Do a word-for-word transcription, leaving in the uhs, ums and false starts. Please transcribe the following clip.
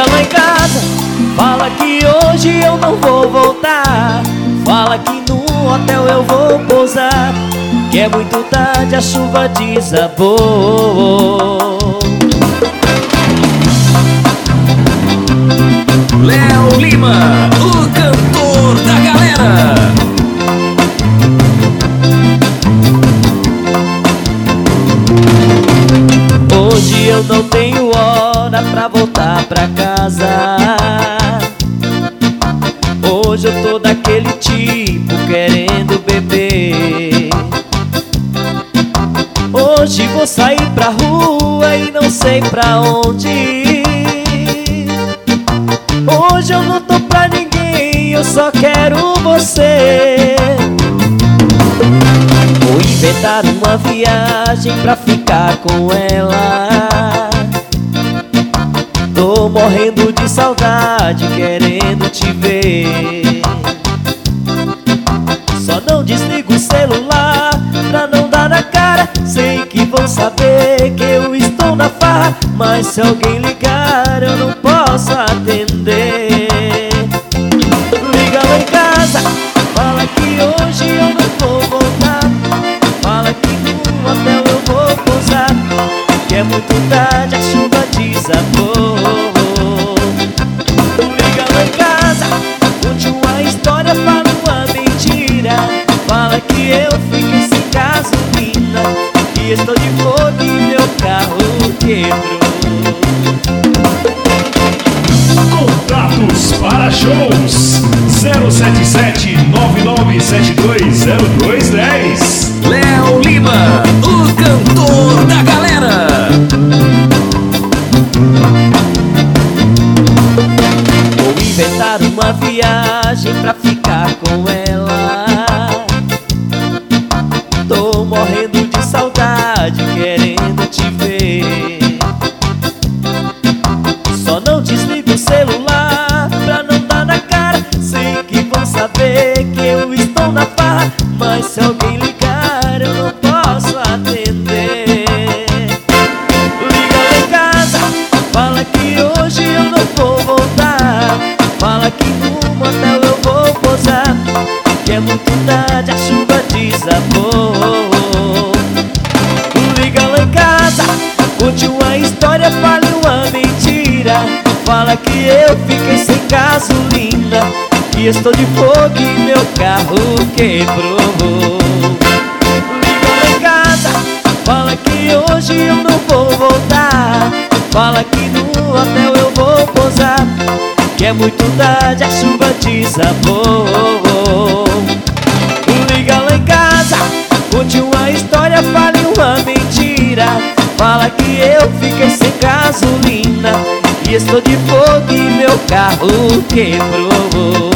Liga lá em casa, fala que hoje eu não vou voltar. Fala que no hotel eu vou pousar, que é muito tarde, a chuva desabou. Léo Lima, o cantor da galera. Hoje eu não tenho hora pra voltar pra casa. Hoje eu tô daquele tipo querendo beber. Hoje vou sair pra rua e não sei pra onde ir. Hoje eu não tô pra ninguém, eu só quero você. Vou inventar uma viagem pra ficar com ela. Tô morrendo de saudade, querendo te ver. Só não desligo o celular pra não dar na cara. Sei que vão saber que eu estou na farra, mas se alguém ligar eu não posso atender. Liga lá em casa, fala que hoje eu não vou voltar. Fala que no hotel eu vou pousar, que é muito tarde, a chuva desabou. Liga lá em casa, conte uma história, fala uma mentira. Fala que eu fiquei sem gasolina, que estou de fogo e meu carro quebrou. Contatos para shows zero sete sete nove nove sete dois zero dois um zero. Léo Lima, o cantor da galera. Vou inventar uma viagem pra ficar com ela. Tô morrendo de saudade, querendo te ver. Só não desligo o celular pra não dar na cara. Sei que vão saber que eu estou na farra, mas se alguém ligar eu não posso atender. Liga lá em casa, fala que hoje eu não vou voltar. Fala que no motel eu vou pousar, que é muito tarde, a chuva desabou. Liga lá em casa, conte uma história, fale uma mentira. Fala que eu fiquei sem gasolina, que estou de fogo e meu carro quebrou. Liga lá em casa, fala que hoje eu não vou voltar. Fala que no hotel eu vou pousar, que é muito tarde, a chuva desabou. Liga lá em casa, conte uma história, fale uma mentira. Fala que eu fiquei sem gasolina, e estou de fogo e meu carro quebrou.